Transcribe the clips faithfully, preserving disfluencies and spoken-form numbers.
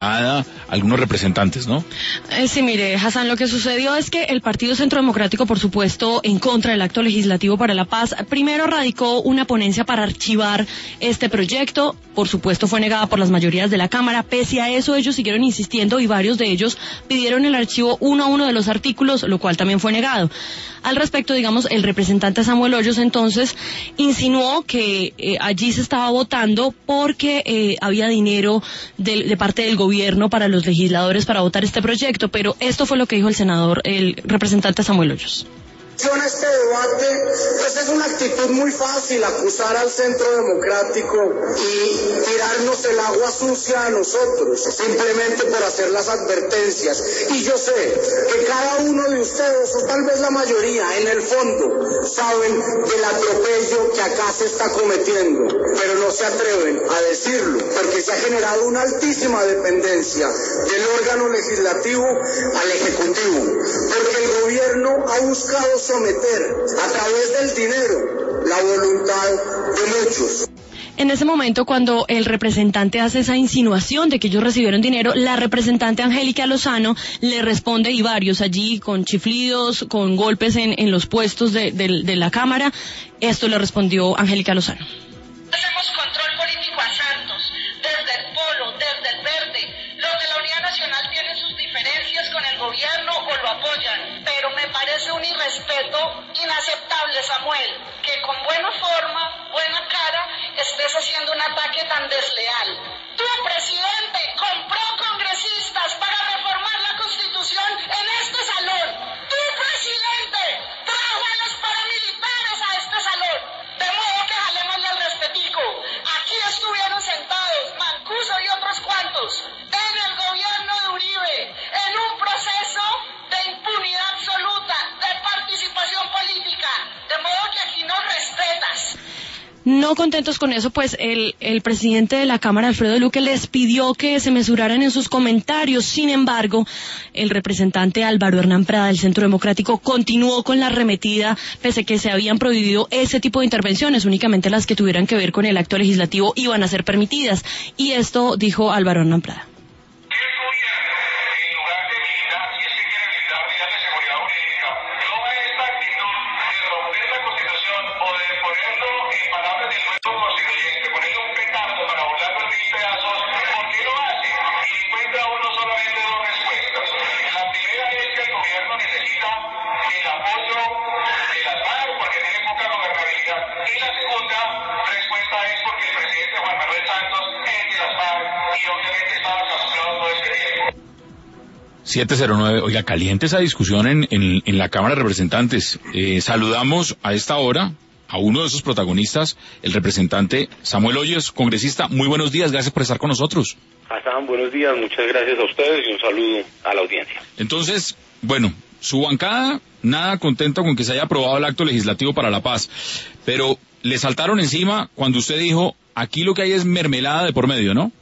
algunos representantes, ¿no? Eh, sí, mire, Hassan, lo que sucedió es que el Partido Centro Democrático, por supuesto, en contra del Acto Legislativo para la Paz, primero radicó una ponencia para archivar este proyecto. Por supuesto, fue negada por las mayorías de la Cámara. Pese a eso, ellos siguieron insistiendo y varios de ellos pidieron el archivo uno a uno de los artículos, lo cual también fue negado. Al respecto, digamos, el representante Samuel Hoyos entonces insinuó que eh, allí se estaba votando porque eh, había dinero de, de parte del gobierno para los legisladores para votar este proyecto, pero esto fue lo que dijo el senador, el representante Samuel Hoyos. Este debate, pues es una actitud muy fácil acusar al Centro Democrático y tirarnos el agua sucia a nosotros, simplemente por hacer las advertencias. Y yo sé que cada uno de ustedes, o tal vez la mayoría, en el fondo, saben del atropello que acá se está cometiendo, pero no se atreven a decirlo, porque se ha generado una altísima dependencia del órgano legislativo al ejecutivo, porque el gobierno ha buscado someter a través del dinero la voluntad de muchos. En ese momento, cuando el representante hace esa insinuación de que ellos recibieron dinero, la representante Angélica Lozano le responde, y varios allí con chiflidos, con golpes en, en los puestos de, de, de la Cámara. Esto le respondió Angélica Lozano. Hacemos control político a Santos, desde el Polo, desde el Verde. Los de la Unidad Nacional tienen sus diferencias con el gobierno o lo apoyan, pero me parece un irrespeto inaceptable, Samuel, que con buena forma, buena cara, estés haciendo un ataque tan desleal. Tu presidente compró congresistas para reformar la Constitución en este salón. Tu presidente trajo a los paramilitares a este salón. De modo que jalémosle al respetico. Aquí estuvieron sentados Mancuso y otros cuantos en el gobierno de Uribe, en un proceso de impunidad absoluta, de participación política. De modo que aquí no respetas. No contentos con eso, pues el, el presidente de la Cámara, Alfredo Luque, les pidió que se mesuraran en sus comentarios. Sin embargo, el representante Álvaro Hernán Prada del Centro Democrático continuó con la arremetida, pese a que se habían prohibido ese tipo de intervenciones. Únicamente las que tuvieran que ver con el acto legislativo iban a ser permitidas. Y esto dijo Álvaro Hernán Prada. siete cero nueve, oiga, caliente esa discusión en, en, en la Cámara de Representantes. Eh, saludamos a esta hora a uno de esos protagonistas, el representante Samuel Hoyos, congresista. Muy buenos días, gracias por estar con nosotros. Hassan, buenos días, muchas gracias a ustedes y un saludo a la audiencia. Entonces, bueno, su bancada nada contenta con que se haya aprobado el acto legislativo para la paz, pero le saltaron encima cuando usted dijo, aquí lo que hay es mermelada de por medio, ¿no?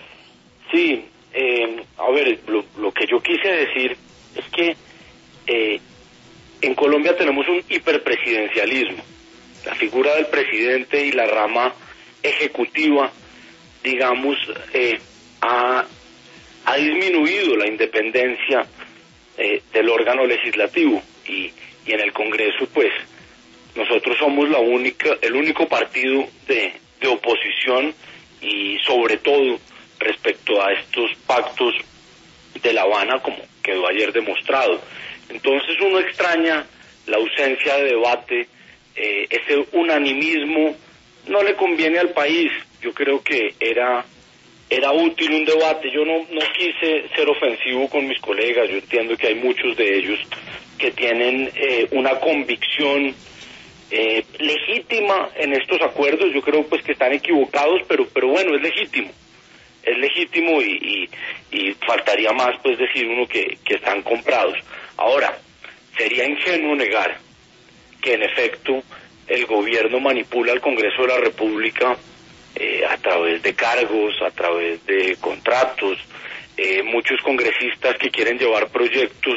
Sí. Eh, a ver, lo, lo que yo quise decir es que eh, en Colombia tenemos un hiperpresidencialismo. La figura del presidente y la rama ejecutiva, digamos, eh, ha, ha disminuido la independencia eh, del órgano legislativo y, y en el Congreso, pues, nosotros somos la única, el único partido de, de oposición y sobre todo respecto a estos pactos de La Habana, como quedó ayer demostrado. Entonces uno extraña la ausencia de debate, eh, ese unanimismo no le conviene al país. Yo creo que era era útil un debate. Yo no, no quise ser ofensivo con mis colegas, yo entiendo que hay muchos de ellos que tienen eh, una convicción eh, legítima en estos acuerdos. Yo creo pues que están equivocados, pero pero bueno, es legítimo. Es legítimo y, y, y faltaría más pues decir uno que, que están comprados. Ahora, sería ingenuo negar que en efecto el gobierno manipula al Congreso de la República eh, a través de cargos, a través de contratos, eh, muchos congresistas que quieren llevar proyectos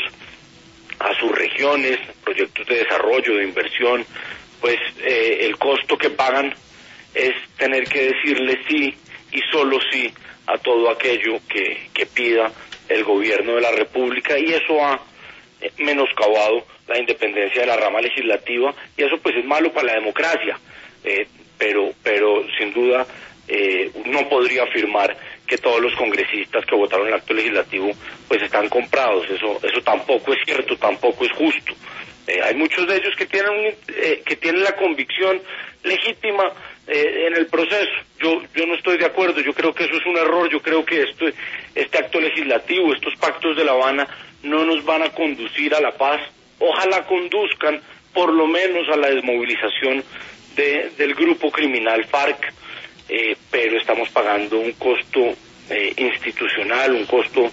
a sus regiones, proyectos de desarrollo, de inversión, pues eh, el costo que pagan es tener que decirle sí y solo sí a todo aquello que, que pida el gobierno de la República, y eso ha eh, menoscabado la independencia de la rama legislativa, y eso pues es malo para la democracia, eh, pero pero sin duda eh, no podría afirmar que todos los congresistas que votaron el acto legislativo pues están comprados. Eso eso tampoco es cierto, tampoco es justo. Eh, hay muchos de ellos que tienen eh, que tienen la convicción legítima eh, en el proceso. Yo yo no estoy de acuerdo. Yo creo que eso es un error. Yo creo que esto, este acto legislativo, estos pactos de La Habana, no nos van a conducir a la paz. Ojalá conduzcan por lo menos a la desmovilización de, del grupo criminal FARC, eh, pero estamos pagando un costo eh, institucional, un costo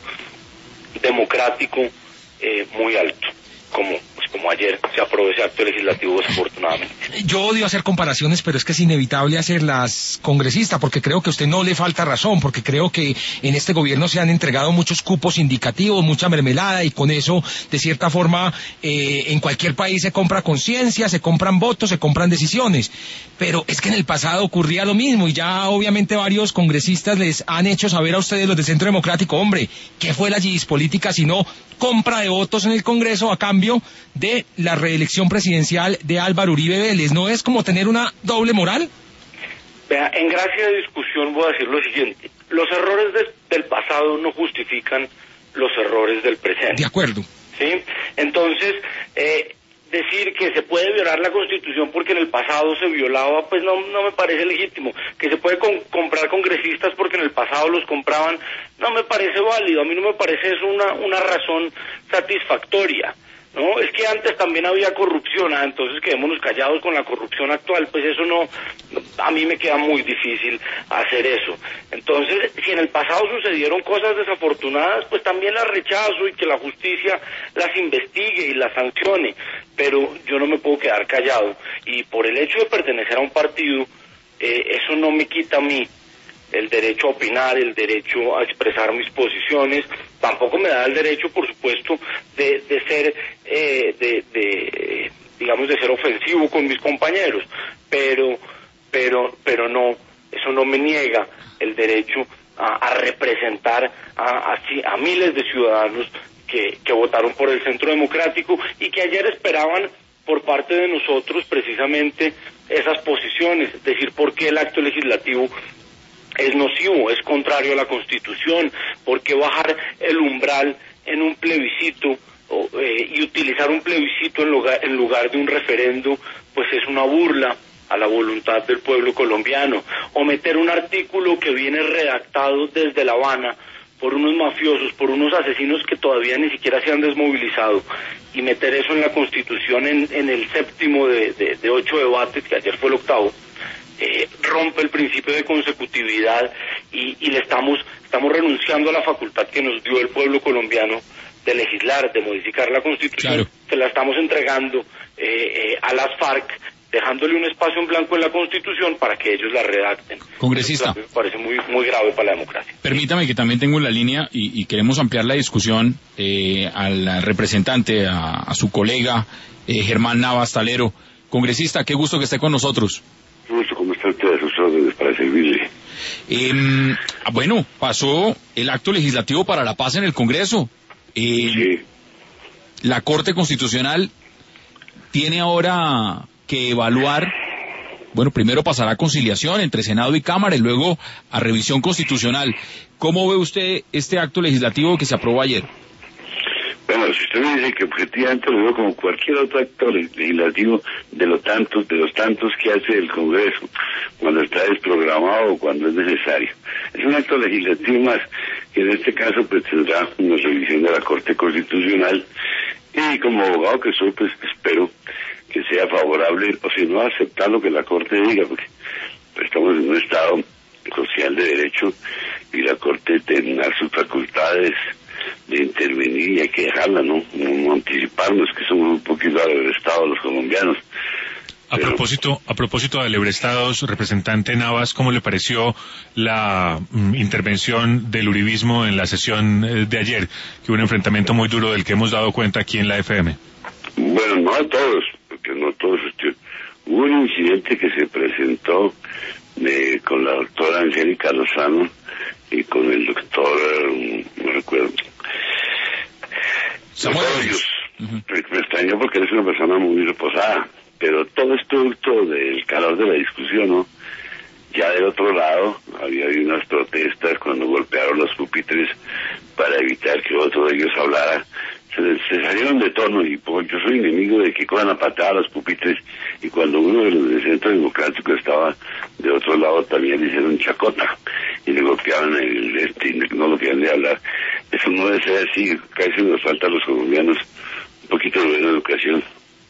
democrático eh, muy alto, como pues como ayer se aprobó ese acto legislativo, desafortunadamente. Yo odio hacer comparaciones, pero es que es inevitable hacerlas, congresista, porque creo que a usted no le falta razón, porque creo que en este gobierno se han entregado muchos cupos indicativos, mucha mermelada, y con eso, de cierta forma, eh, en cualquier país se compra conciencia, se compran votos, se compran decisiones. Pero es que en el pasado ocurría lo mismo, y ya obviamente varios congresistas les han hecho saber a ustedes, los del Centro Democrático, hombre, ¿qué fue la yidis política sino compra de votos en el Congreso a cambio de la reelección presidencial de Álvaro Uribe Vélez? ¿No es como tener una doble moral? Vea, en gracia de discusión voy a decir lo siguiente: los errores de, del pasado no justifican los errores del presente. De acuerdo. ¿Sí? Entonces, eh, decir que se puede violar la Constitución porque en el pasado se violaba, pues no no me parece legítimo. Que se puede con, comprar congresistas porque en el pasado los compraban, no me parece válido. A mí no me parece eso una, una razón satisfactoria. No, es que antes también había corrupción, ah, entonces quedémonos callados con la corrupción actual, pues eso no, a mí me queda muy difícil hacer eso. Entonces, si en el pasado sucedieron cosas desafortunadas, pues también las rechazo y que la justicia las investigue y las sancione, pero yo no me puedo quedar callado, y por el hecho de pertenecer a un partido, eh, eso no me quita a mí el derecho a opinar, el derecho a expresar mis posiciones. Tampoco me da el derecho, por supuesto, de, de ser, eh, de, de, digamos, de ser ofensivo con mis compañeros, pero, pero, pero no, eso no me niega el derecho a, a representar a, a, a miles de ciudadanos que, que votaron por el Centro Democrático y que ayer esperaban por parte de nosotros precisamente esas posiciones, es decir, por qué el acto legislativo es nocivo, es contrario a la Constitución, porque bajar el umbral en un plebiscito o, eh, y utilizar un plebiscito en lugar, en lugar de un referendo, pues es una burla a la voluntad del pueblo colombiano. O meter un artículo que viene redactado desde La Habana por unos mafiosos, por unos asesinos que todavía ni siquiera se han desmovilizado, y meter eso en la Constitución en, en el séptimo de, de, de ocho debates, que ayer fue el octavo, Eh, rompe el principio de consecutividad y, y le estamos estamos renunciando a la facultad que nos dio el pueblo colombiano de legislar, de modificar la Constitución. Claro. Se la estamos entregando eh, eh, a las FARC, dejándole un espacio en blanco en la Constitución para que ellos la redacten. Congresista, eso me parece muy muy grave para la democracia. Permítame que también tengo en la línea y, y queremos ampliar la discusión eh, al representante, a, a su colega eh, Germán Navas Talero. Congresista, qué gusto que esté con nosotros. ¿Cómo están todas sus órdenes para servirle? Eh, bueno, pasó el acto legislativo para la paz en el Congreso. Eh, sí. La Corte Constitucional tiene ahora que evaluar, bueno, primero pasará a conciliación entre Senado y Cámara y luego a revisión constitucional. ¿Cómo ve usted este acto legislativo que se aprobó ayer? Bueno, si usted me dice que objetivamente lo veo como cualquier otro acto legislativo de los tantos, de los tantos que hace el Congreso, cuando está desprogramado o cuando es necesario. Es un acto legislativo más, que en este caso pues tendrá una revisión de la Corte Constitucional, y como abogado que soy, pues espero que sea favorable, o si no, aceptar lo que la Corte diga, porque pues, estamos en un Estado social de derecho, y la Corte tendrá sus facultades de intervenir, y hay que dejarla, ¿no? No anticiparnos, que somos un poquito alebrestados los colombianos. A Pero... propósito, a propósito de alebrestados, representante Navas, ¿cómo le pareció la mm, intervención del uribismo en la sesión eh, de ayer? Que hubo un enfrentamiento muy duro del que hemos dado cuenta aquí en la F M. Bueno, no a todos, porque no a todos. Usted... Hubo un incidente que se presentó eh, con la doctora Angélica Lozano y con el doctor, no recuerdo, Samuel Hoyos. Uh-huh. Me extrañó porque él es una persona muy reposada, pero todo es producto del calor de la discusión, ¿no? Ya del otro lado había habido unas protestas cuando golpearon los pupitres para evitar que otro de ellos hablara. Se, se salieron de tono y pues, yo soy enemigo de que cojan a patada los pupitres, y cuando uno de los del Centro Democrático estaba de otro lado también le hicieron chacota y le golpeaban el este y no lo querían de hablar. Eso no debe ser así, casi nos falta a los colombianos un poquito de buena educación.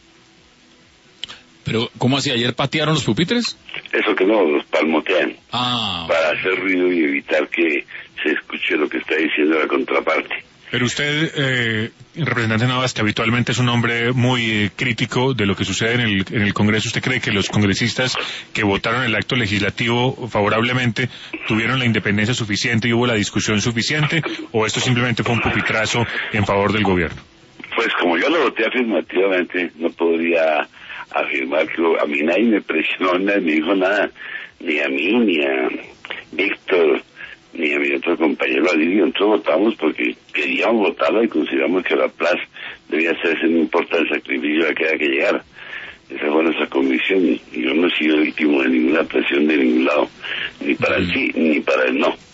Pero, ¿cómo así? ¿Ayer patearon los pupitres? Eso que no, los palmotean. Ah. Para hacer ruido y evitar que se escuche lo que está diciendo la contraparte. Pero usted, eh, representante Navas, que habitualmente es un hombre muy eh, crítico de lo que sucede en el, en el Congreso, ¿usted cree que los congresistas que votaron el acto legislativo favorablemente tuvieron la independencia suficiente y hubo la discusión suficiente, o esto simplemente fue un pupitrazo en favor del gobierno? Pues como yo lo voté afirmativamente, no podría afirmar que a mí nadie me presionó, nadie me dijo nada, ni a mí, ni a Víctor, ni a mi otro compañero Alirio. Nosotros votamos porque queríamos votarla y consideramos que la plaza debía hacerse, no importa el sacrificio a que haya que llegar. Esa fue nuestra convicción, y yo no he sido víctima de ninguna presión de ningún lado, ni para el sí, ni para el no.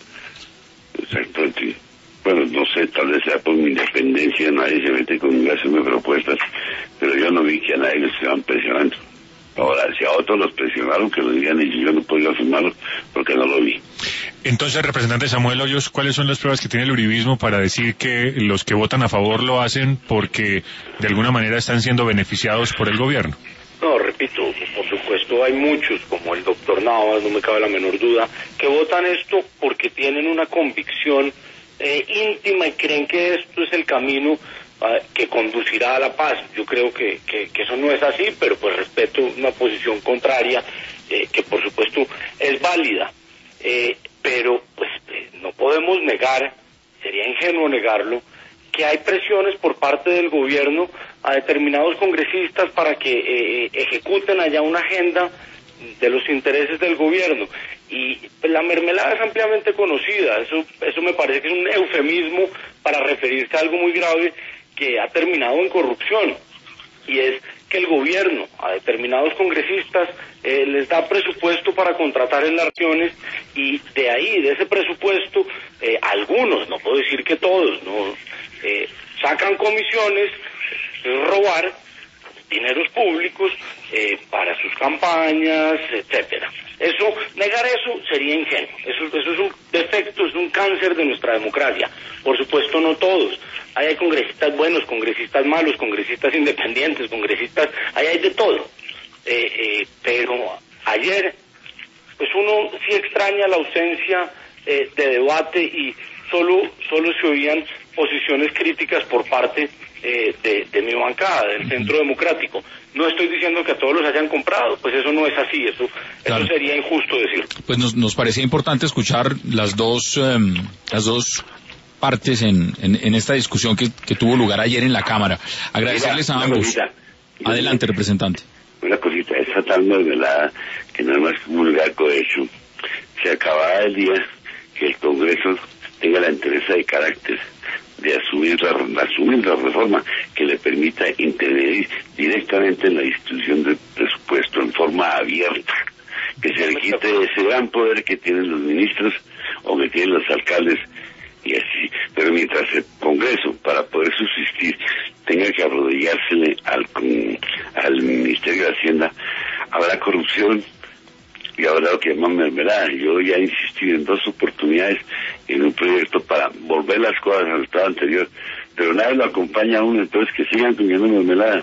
Exacto. Bueno, no sé, tal vez sea por mi independencia, nadie se mete conmigo a hacerme propuestas, pero yo no vi que a nadie le estaban presionando. Ahora, si a otros los presionaron, que lo digan ellos, yo no podía afirmarlo porque no lo vi. Entonces, representante Samuel Hoyos, ¿cuáles son las pruebas que tiene el uribismo para decir que los que votan a favor lo hacen porque de alguna manera están siendo beneficiados por el gobierno? No, repito, por supuesto hay muchos, como el doctor Navas, no me cabe la menor duda, que votan esto porque tienen una convicción eh, íntima y creen que esto es el camino uh, que conducirá a la paz. Yo creo que, que, que eso no es así, pero pues respeto una posición contraria, eh, que por supuesto es válida. Eh, pero pues eh, no podemos negar, sería ingenuo negarlo, que hay presiones por parte del gobierno a determinados congresistas para que eh, ejecuten allá una agenda de los intereses del gobierno. Y pues, la mermelada es ampliamente conocida, eso, eso me parece que es un eufemismo para referirse a algo muy grave que ha terminado en corrupción, y es que el gobierno a determinados congresistas eh, les da presupuesto para contratar en las regiones, y de ahí, de ese presupuesto, eh, algunos, no puedo decir que todos, no eh, sacan comisiones, es robar dineros públicos eh, para sus campañas, etcétera. Eso, negar eso sería ingenuo. Eso, eso es un defecto, es un cáncer de nuestra democracia. Por supuesto, no todos. Ahí hay congresistas buenos, congresistas malos, congresistas independientes, congresistas, ahí hay de todo. Eh, eh, pero ayer, pues uno sí extraña la ausencia eh, de debate, y solo, solo se oían posiciones críticas por parte eh, de, de mi bancada, del Centro Democrático. No estoy diciendo que a todos los hayan comprado, pues eso no es así, eso, claro. Eso sería injusto decirlo. Pues nos, nos parecía importante escuchar las dos, um, las dos partes en, en, en esta discusión que, que tuvo lugar ayer en la Cámara. Agradecerles Mira, a ambos. Cosita, Adelante, una, representante. Una cosita, esa tal mermelada, que no es más que un vulgar cohecho, se acababa el día que el Congreso tenga la entereza de carácter de asumir la, asumir la reforma que le permita intervenir directamente en la distribución del presupuesto en forma abierta, que se le quite ese gran poder que tienen los ministros o que tienen los alcaldes, y así. Pero mientras el Congreso, para poder subsistir, tenga que arrodillársele al, al Ministerio de Hacienda, habrá corrupción y habrá lo que llaman mermelada. Yo ya he insistido en dos oportunidades en un proyecto para volver las cosas al estado anterior, pero nadie lo acompaña a uno, entonces que sigan comiendo mermelada.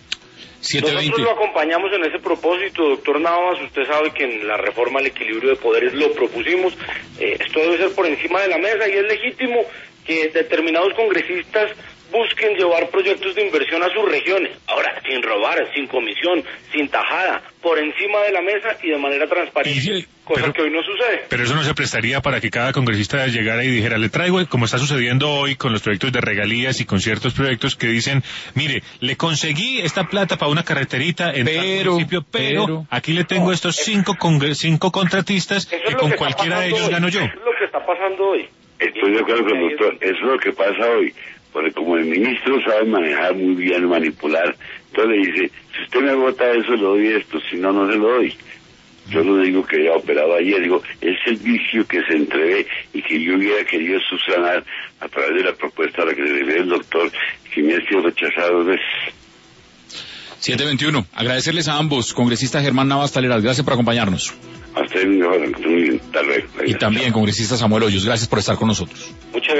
Nosotros lo acompañamos en ese propósito, doctor Navas. Usted sabe que en la reforma al equilibrio de poderes lo propusimos. Eh, esto debe ser por encima de la mesa, y es legítimo que determinados congresistas busquen llevar proyectos de inversión a sus regiones. Ahora, sin robar, sin comisión, sin tajada, por encima de la mesa y de manera transparente, y, cosa pero, que hoy no sucede. Pero eso no se prestaría para que cada congresista llegara y dijera, le traigo, como está sucediendo hoy con los proyectos de regalías y con ciertos proyectos que dicen, mire, le conseguí esta plata para una carreterita en pero, tal municipio, pero, pero aquí le tengo no, estos cinco, congre- cinco contratistas y con cualquiera de ellos hoy. gano yo. Eso es lo que está pasando hoy. Estoy de acuerdo con el doctor, eso es lo que pasa hoy, porque como el ministro sabe manejar muy bien, manipular, entonces le dice, si usted me vota eso, le doy esto, si no, no se lo doy. Yo no digo que haya operado ayer, digo, es el vicio que se entrevé y que yo hubiera querido subsanar a través de la propuesta a la que le debe el doctor, que me ha sido rechazado dos veces. siete veintiuno. Agradecerles a ambos, congresista Germán Navas Taleras, gracias por acompañarnos. A ustedes, muy bien, hasta luego. Y también, congresista Samuel Hoyos, gracias por estar con nosotros. Muchas